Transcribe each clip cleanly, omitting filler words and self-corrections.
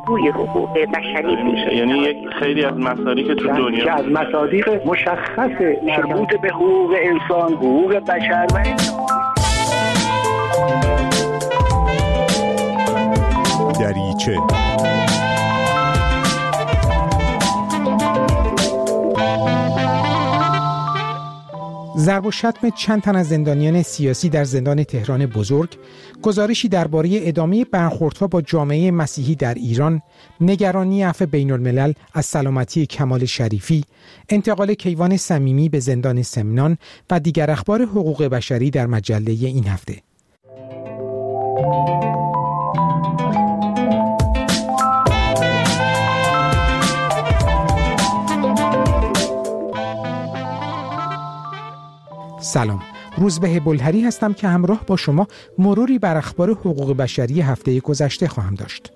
پاسخگوی حقوق بشری میشه. یعنی یک خیلی از مسائلی که تو دنیا که از مصادیق مشخص مربوط به حقوق انسان، حقوق بشر و دریچه ضرب و شتم چند تن از زندانیان سیاسی در زندان تهران بزرگ، گزارشی درباره ادامه برخوردها با جامعه مسیحی در ایران، نگرانی عفو بین الملل از سلامتی کمال شریفی، انتقال کیوان صمیمی به زندان سمنان و دیگر اخبار حقوق بشری در مجله این هفته. سلام، روزبه بلهری هستم که همراه با شما مروری بر اخبار حقوق بشری هفته گذشته خواهم داشت.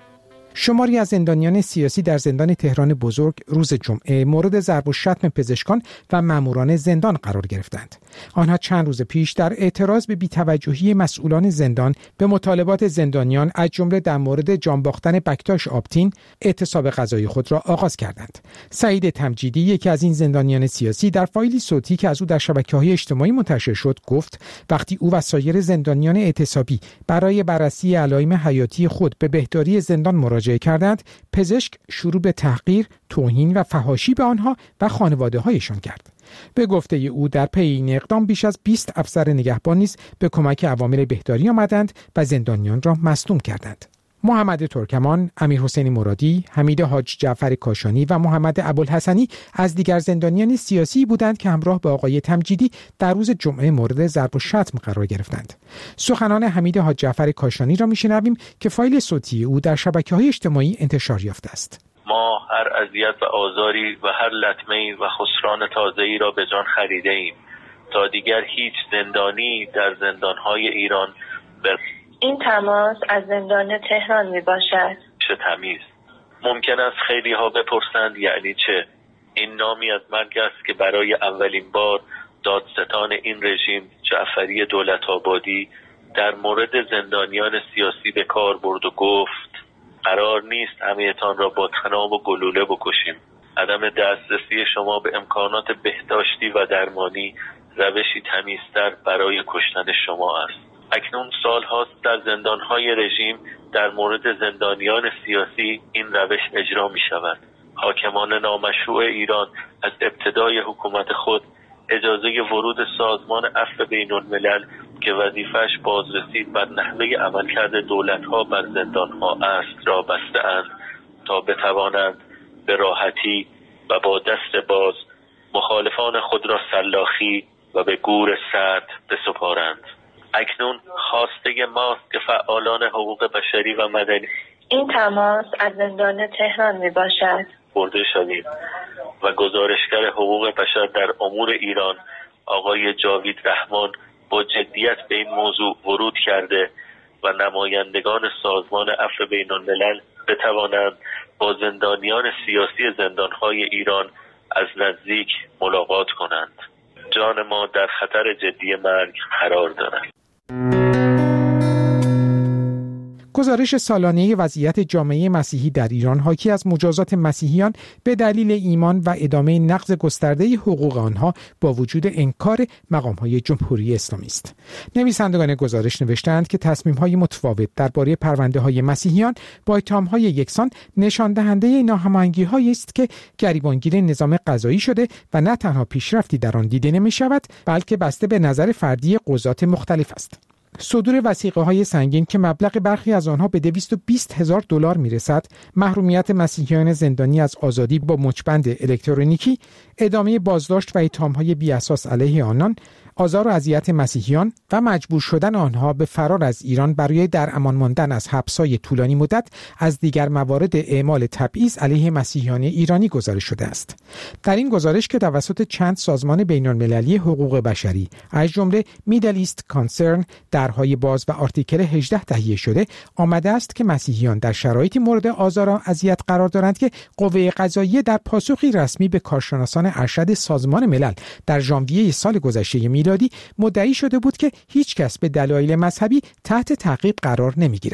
شماری از زندانیان سیاسی در زندان تهران بزرگ روز جمعه مورد ضرب و شتم پزشکان و ماموران زندان قرار گرفتند. آنها چند روز پیش در اعتراض به بی‌توجهی مسئولان زندان به مطالبات زندانیان از جمله در مورد جان باختن بکتاش آبتین اعتصاب غذایی خود را آغاز کردند. سعید تمجیدی، یکی از این زندانیان سیاسی، در فایلی صوتی که از او در شبکه‌های اجتماعی منتشر شد گفت وقتی او و سایر زندانیان اعتصابی برای بررسی علائم حیاتی خود به بهداری زندان مراجعه کردند، پزشک شروع به تحقیر، توهین و فحاشی به آنها و خانواده‌هایشان کرد. به گفته او در پی این اقدام بیش از 20 افسر نگهبان نیز به کمک عوامل بهداری آمدند و زندانیان را مصدوم کردند. محمد ترکمان، امیرحسین مرادی، حمید حاج جعفر کاشانی و محمد ابوالحسنی از دیگر زندانیان سیاسی بودند که همراه با آقای تمجیدی در روز جمعه مورد ضرب و شتم قرار گرفتند. سخنان حمید حاج جعفر کاشانی را میشنویم که فایل صوتی او در شبکه‌های اجتماعی انتشار یافته است. ما هر اذیت و آزاری و هر لطمه‌ای و خسران تازه‌ای را به جان خریده ایم تا دیگر هیچ زندانی در زندان‌های ایران این تماس از زندان تهران می باشد. چه تمیز. ممکن است خیلی ها بپرسند یعنی چه؟ این نامی از مرگ است که برای اولین بار دادستان این رژیم جعفری دولت‌آبادی در مورد زندانیان سیاسی به کار برد و گفت قرار نیست همه‌تان را با طناب و گلوله بکشیم. عدم دسترسی شما به امکانات بهداشتی و درمانی روشی تمیزتر برای کشتن شما است. اکنون سال هاست در زندانهای رژیم در مورد زندانیان سیاسی این روش اجرا می شود. حاکمان نامشروع ایران از ابتدای حکومت خود اجازه ورود سازمان عفو بین الملل که وظیفه‌اش بازرسی بر نحوه عملکرد دولت‌ها بر زندان‌ها است را بسته‌اند تا بتوانند به راحتی و با دست باز مخالفان خود را سلاخی و به گور سرد بسپارند. اکنون خواسته ماست که فعالان حقوق بشری و مدنی این تماس از زندان تهران می باشد برده شدیم و گزارشگر حقوق بشر در امور ایران آقای جاوید رحمان با جدیت به این موضوع ورود کرده و نمایندگان سازمان عفو بین الملل بتوانند با زندانیان سیاسی زندانهای ایران از نزدیک ملاقات کنند. جان ما در خطر جدی مرگ قرار دارد. گزارش سالانه وضعیت جامعه مسیحی در ایران حاکی از مجازات مسیحیان به دلیل ایمان و ادامه نقض گسترده حقوق آنها با وجود انکار مقام‌های جمهوری اسلامی است. نویسندگان گزارش نوشتند که تصمیم‌های متفاوت درباره پرونده‌های مسیحیان با اتهام‌های یکسان نشان دهنده ناهماهنگی‌هایی است که گریبانگیر نظام قضایی شده و نه تنها پیشرفتی در آن دیده نمی‌شود بلکه بسته به نظر فردی قضات مختلف است. صدور وثیقه‌های سنگین که مبلغ برخی از آنها به 220,000 دلار میرسد، محرومیت مسیحیان زندانی از آزادی با مچبند الکترونیکی، ادامه بازداشت و اتهام‌های بی‌اساس علیه آنان، آزار و اذیت مسیحیان و مجبور شدن آنها به فرار از ایران برای در امان ماندن از حبس‌های طولانی مدت از دیگر موارد اعمال تبعیض علیه مسیحیان ایرانی گزارش شده است. در این گزارش که توسط چند سازمان بین‌المللی حقوق بشری از جمله میدل ایست کانسرن درهای باز و آرتیکل 18 تهیه شده، آمده است که مسیحیان در شرایطی مورد آزار و اذیت قرار دارند که قوه قضاییه در پاسخی رسمی به کارشناسان ارشد سازمان ملل در ژانویه سال گذشته میلادی مدعی شده بود که هیچ کس به دلایل مذهبی تحت تعقیب قرار نمیگیرد.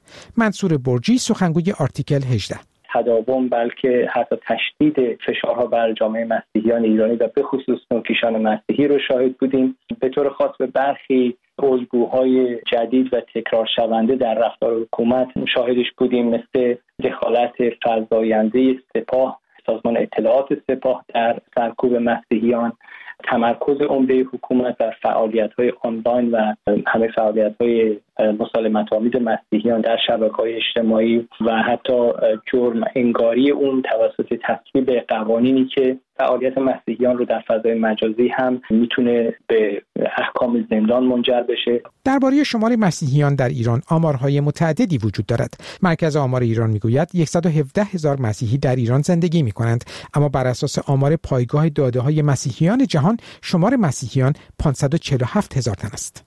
منصور برجی سخنگوی آرتیکل 18: تداوم بلکه حتی تشدید فشارها بر جامعه مسیحیان ایرانی و به خصوص نوکیشان مسیحی رو شاهد بودیم. به طور خاص به برخی الگوهای جدید و تکرار شونده در رفتار حکومت شاهدش بودیم، مثل دخالت فزاینده سپاه، سازمان اطلاعات سپاه در سرکوب مسیحیان، تمرکز عمده حکومت بر فعالیت‌های آنلاین و همه فعالیت‌های مسالمت‌آمیز مسیحیان در شبکه‌های اجتماعی و حتی جرم انگاری اون توسط تصویب قوانینی که فعالیت مسیحیان رو در فضای مجازی هم میتونه به احکام زندان منجر بشه. درباره شمار مسیحیان در ایران آمارهای متعددی وجود دارد. مرکز آمار ایران میگوید 117,000 مسیحی در ایران زندگی میکنند، اما بر اساس آمار پایگاه داده‌های مسیحیان جهان شمار مسیحیان 547,000 تن است.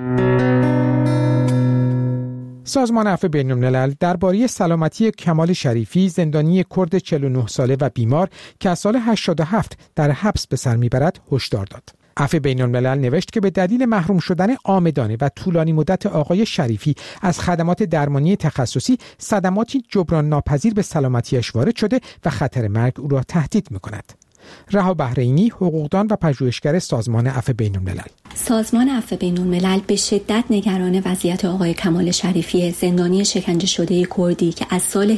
سازمان عفو بین‌الملل درباره سلامتی کمال شریفی، زندانی کرد 49 ساله و بیمار که از سال 87 در حبس به سر میبرد، هشدار داد. عفو بین‌الملل نوشت که به دلیل محروم شدن عامدانه و طولانی مدت آقای شریفی از خدمات درمانی تخصصی، صدماتی جبران ناپذیر به سلامتیش وارد شده و خطر مرگ او را تهدید می‌کند. رها بحرینی، حقوقدان و پژوهشگر سازمان عفو بین‌الملل: سازمان عفو بین‌الملل به شدت نگران وضعیت آقای کمال شریفی، زندانی شکنجه شده کردی که از سال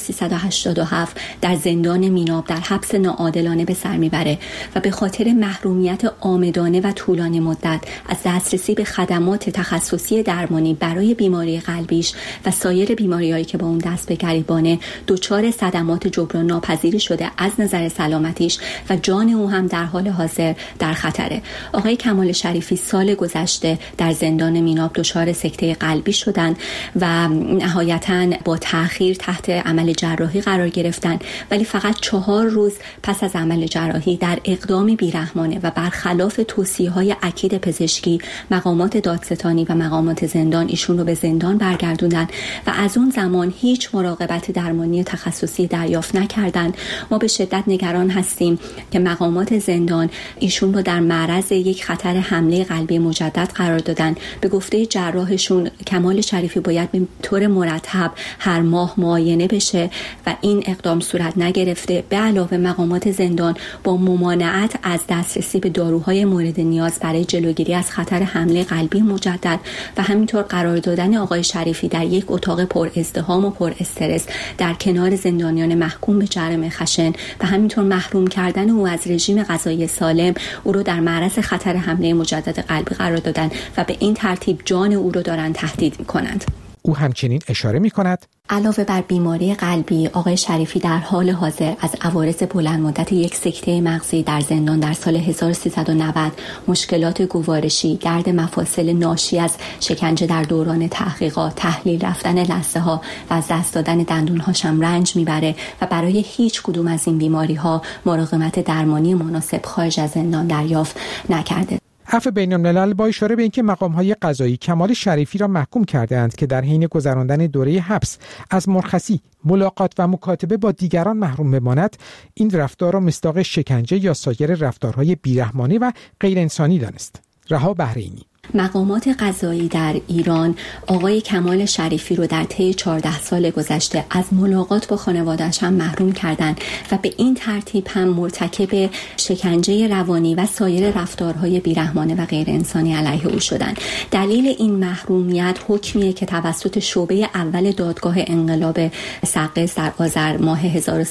1387 در زندان میناب در حبس ناعادلانه به سر میبره و به خاطر محرومیت عامدانه و طولانی مدت از دسترسی به خدمات تخصصی درمانی برای بیماری قلبیش و سایر بیماری‌هایی که با اون دست به گریبانه دچار صدمات جبران ناپذیری شده از نظر سلامتیش و جان او هم در حال حاضر در خطره. آقای کمال شریفی سال گذشته در زندان میناب دچار سکته قلبی شدند و نهایتاً با تأخیر تحت عمل جراحی قرار گرفتن، ولی فقط 4 روز پس از عمل جراحی در اقدامی بیرحمانه و برخلاف توصیه‌های اکید پزشکی مقامات دادستانی و مقامات زندان ایشون رو به زندان برگردوندن و از اون زمان هیچ مراقبت درمانی تخصصی دریافت نکردند. ما به شدت نگران هستیم که مقامات زندان ایشون رو در معرض یک خطر حمله قلبی مجدد قرار دادن. به گفته جراحشون کمال شریفی باید به طور مرتب هر ماه معاینه بشه و این اقدام صورت نگرفته. به علاوه مقامات زندان با ممانعت از دسترسی به داروهای مورد نیاز برای جلوگیری از خطر حمله قلبی مجدد و همینطور قرار دادن آقای شریفی در یک اتاق پر ازدحام و پر استرس در کنار زندانیان محکوم به جرم خشن و همینطور محروم کردن او از رژیم غذایی سالم، او رو در معرض خطر حمله مجدد قلبی قرار دادن و به این ترتیب جان او رو دارن تهدید می‌کنند. او همچنین اشاره می‌کند علاوه بر بیماری قلبی، آقای شریفی در حال حاضر از عوارض بلند مدت یک سکته مغزی در زندان در سال 1390، مشکلات گوارشی، درد مفاصل ناشی از شکنجه در دوران تحقیقات، تحلیل رفتن لثه‌ها و از دست دادن دندون‌هاش هم رنج میبره و برای هیچ کدوم از این بیماری‌ها مراقبت درمانی مناسب خارج از زندان دریافت نکرده. عفو بین‌الملل با اشاره به اینکه مقام‌های قضایی کمال شریفی را محکوم کرده‌اند که در حین گذراندن دوره حبس از مرخصی، ملاقات و مکاتبه با دیگران محروم بماند، این رفتار را مصداق شکنجه یا سایر رفتارهای بیرحمانه و غیر انسانی دانست. رها بحرینی: مقامات قضایی در ایران آقای کمال شریفی رو در طی 14 سال گذشته از ملاقات با خانواده‌اش هم محروم کردند و به این ترتیب هم مرتکب شکنجه روانی و سایر رفتارهای بیرحمانه و غیر انسانی علیه او شدند. دلیل این محرومیت حکمیه که توسط شعبه اول دادگاه انقلاب سقز در آذر ماه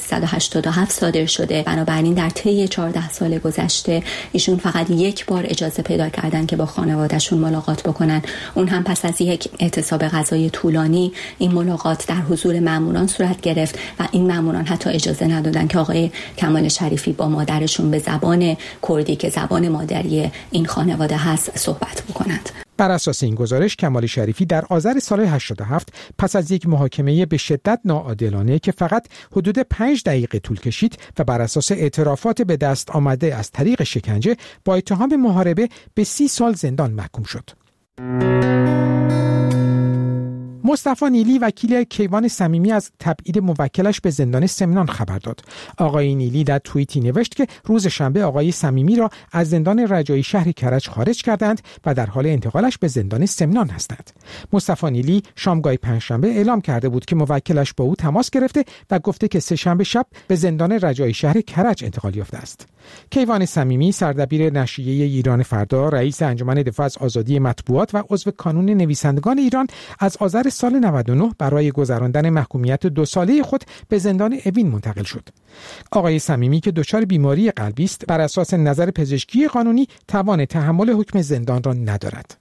1387 صادر شده. بنابراین در طی 14 سال گذشته ایشون فقط یک بار اجازه پیدا کردن که با خانواده‌شون ملاقات بکنن، اون هم پس از یک اعتصاب قضایی طولانی. این ملاقات در حضور ماموران صورت گرفت و این ماموران حتی اجازه ندادن که آقای کمال شریفی با مادرشون به زبان کردی که زبان مادری این خانواده هست صحبت بکنند. بر اساس این گزارش کمال شریفی در آذر سال 87 پس از یک محاکمه به شدت ناعادلانه که فقط حدود 5 دقیقه طول کشید و بر اساس اعترافات به دست آمده از طریق شکنجه با اتهام محاربه به 30 سال زندان محکوم شد. مصطفی نیلی وکیل کیوان صمیمی از تبعید موکلش به زندان سمنان خبر داد. آقای نیلی در توییتی نوشت که روز شنبه آقای صمیمی را از زندان رجایی شهر کرج خارج کردند و در حال انتقالش به زندان سمنان هستند. مصطفی نیلی شامگاه پنجشنبه اعلام کرده بود که موکلش با او تماس گرفته و گفته که سه‌شنبه شب به زندان رجایی شهر کرج انتقال یافته است. کیوان صمیمی سردبیر نشریه ایران فردا، رئیس انجمن دفاع از آزادی مطبوعات و عضو کانون نویسندگان ایران از آذر سال 99 برای گذراندن محکومیت 2 ساله خود به زندان اوین منتقل شد. آقای صمیمی که دچار بیماری قلبی است، بر اساس نظر پزشکی قانونی توان تحمل حکم زندان را ندارد.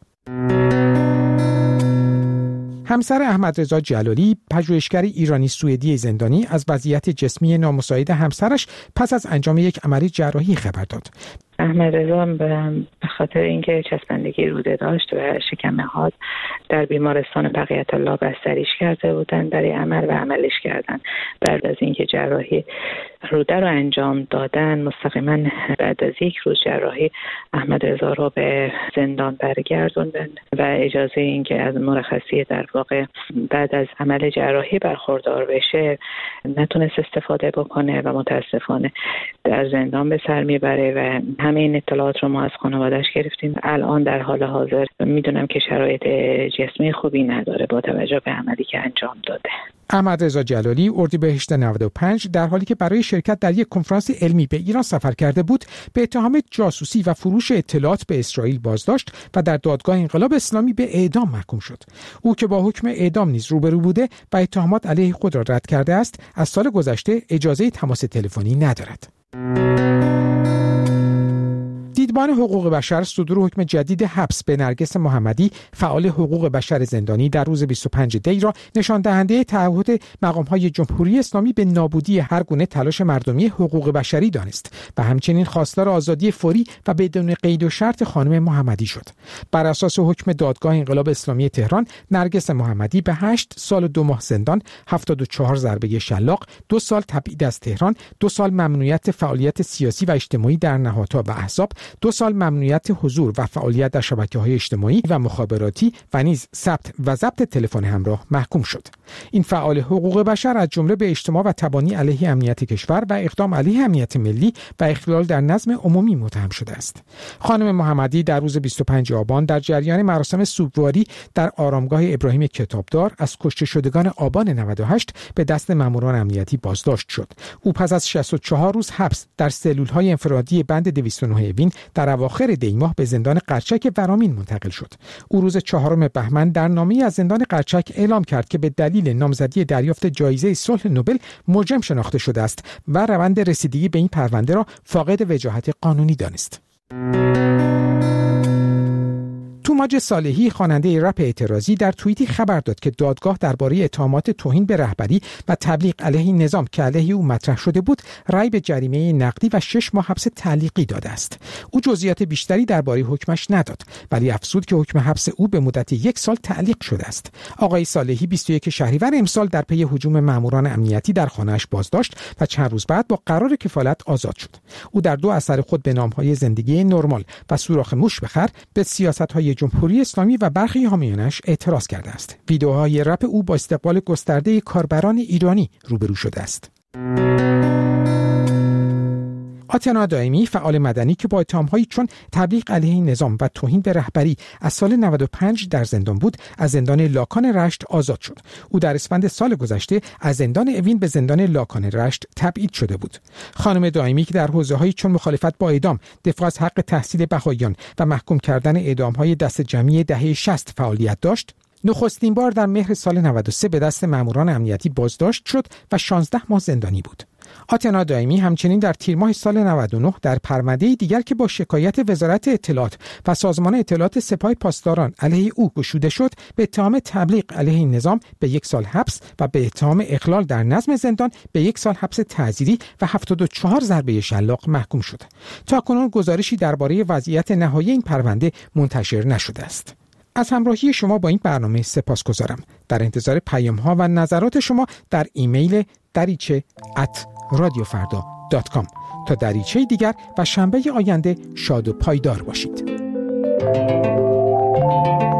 همسر احمد رضا جلالی، پژوهشگر ایرانی سوئدی زندانی، از وضعیت جسمی نامساعد همسرش پس از انجام یک عملیات جراحی خبر داد. احمد رضا به خاطر اینکه چسبندگی روده داشت و شکم نهاد در بیمارستان بقیت الله بستریش کرده بودن برای عمل و عملش کردن. بعد از اینکه جراحی روده رو انجام دادن، مستقیما بعد از 1 روز جراحی احمد رضا رو به زندان برگردوندن و اجازه اینکه از مرخصی در واقع بعد از عمل جراحی برخوردار بشه نتونست استفاده بکنه و متاسفانه در زندان به سر میبره و همه این اطلاعات رو ما از خانواده‌اش گرفتیم. الان در حال حاضر میدونم که شرایط جسمی خوبی نداره با توجه به عملی که انجام داده. احمد رضا جلالی اردیبهشت 95 در حالی که برای شرکت در یک کنفرانس علمی به ایران سفر کرده بود، به اتهام جاسوسی و فروش اطلاعات به اسرائیل بازداشت و در دادگاه انقلاب اسلامی به اعدام محکوم شد. او که با حکم اعدام نیز روبرو بوده و اتهامات علیه خود را رد کرده است، از سال گذشته اجازه تماس تلفنی ندارد. دیدبان حقوق بشر صدور حکم جدید حبس به نرگس محمدی، فعال حقوق بشر زندانی، در روز 25 دی را نشان دهنده تعهد مقام‌های جمهوری اسلامی به نابودی هر گونه تلاش مردمی حقوق بشری دانست و همچنین خواستار آزادی فوری و بدون قید و شرط خانم محمدی شد. بر اساس حکم دادگاه انقلاب اسلامی تهران، نرگس محمدی به 8 سال و 2 ماه زندان، 74 ضربه شلاق، 2 سال تبعید از تهران، 2 سال ممنوعیت فعالیت سیاسی و اجتماعی در نهادها و احزاب، 2 سال ممنوعیت حضور و فعالیت در شبکه‌های اجتماعی و مخابراتی و نیز ثبت و ضبط تلفن همراه محکوم شد. این فعال حقوق بشر از جمله به اجتماع و تبانی علیه امنیت کشور و اقدام علیه امنیت ملی و اخلال در نظم عمومی متهم شده است. خانم محمدی در روز 25 آبان در جریان مراسم سوگواری در آرامگاه ابراهیم کتابدار از کشته شدگان آبان 98 به دست ماموران امنیتی بازداشت شد. او پس از 64 روز حبس در سلول‌های انفرادی بند 209 اوین در اواخر دی ماه به زندان قرچک ورامین منتقل شد. او روز 4 بهمن در نامه‌ای از زندان قرچک اعلام کرد که به دلیل نامزدی دریافت جایزه صلح نوبل مجرم شناخته شده است و روند رسیدگی به این پرونده را فاقد وجاهت قانونی دانست. توماج صالحی، خواننده رپ اعتراضی، در توییتی خبر داد که دادگاه درباره اتهامات توهین به رهبری و تبلیغ علیه نظام که علیه او مطرح شده بود، رأی به جریمه نقدی و 6 ماه حبس تعلیقی داده است. او جزئیات بیشتری درباره حکمش نداد، ولی افزود که حکم حبس او به مدت 1 سال تعلیق شده است. آقای صالحی 21 شهریور امسال در پی هجوم ماموران امنیتی در خانه‌اش بازداشت و چند روز بعد با قرار کفالت آزاد شد. او در 2 اثر خود به نام‌های زندگی نرمال و سوراخ موش بخر به سیاست‌های جمهوری اسلامی و برخی حامیانش اعتراض کرده است. ویدیوهای رپ او با استقبال گسترده کاربران ایرانی روبرو شده است. آتنا دائمی، فعال مدنی که با اتهام‌هایی چون تبلیغ علیه نظام و توهین به رهبری از سال 95 در زندان بود، از زندان لاکان رشت آزاد شد. او در اسفند سال گذشته از زندان اوین به زندان لاکان رشت تبعید شده بود. خانم دائمی که در حوزه‌هایی چون مخالفت با اعدام، دفاع از حق تحصیل بهائیان و محکوم کردن اعدام‌های دست جمعی دهه 60 فعالیت داشت، نخستین بار در مهر سال 93 به دست ماموران امنیتی بازداشت شد و 16 ماه زندانی بود. آتنا دائمی همچنین در تیر ماه سال 99 در پرونده دیگر که با شکایت وزارت اطلاعات و سازمان اطلاعات سپاه پاسداران علیه او گشوده شد، به اتهام تبلیغ علیه نظام به 1 سال حبس و به اتهام اخلال در نظم زندان به 1 سال حبس تعزیری و 74 ضربه شلاق محکوم شد. تاکنون گزارشی درباره وضعیت نهایی این پرونده منتشر نشده است. از همراهی شما با این برنامه سپاسگزارم. در انتظار پیام‌ها و نظرات شما در ایمیل dariche@radiofarda.com. تا دریچه دیگر و شنبه آینده شاد و پایدار باشید.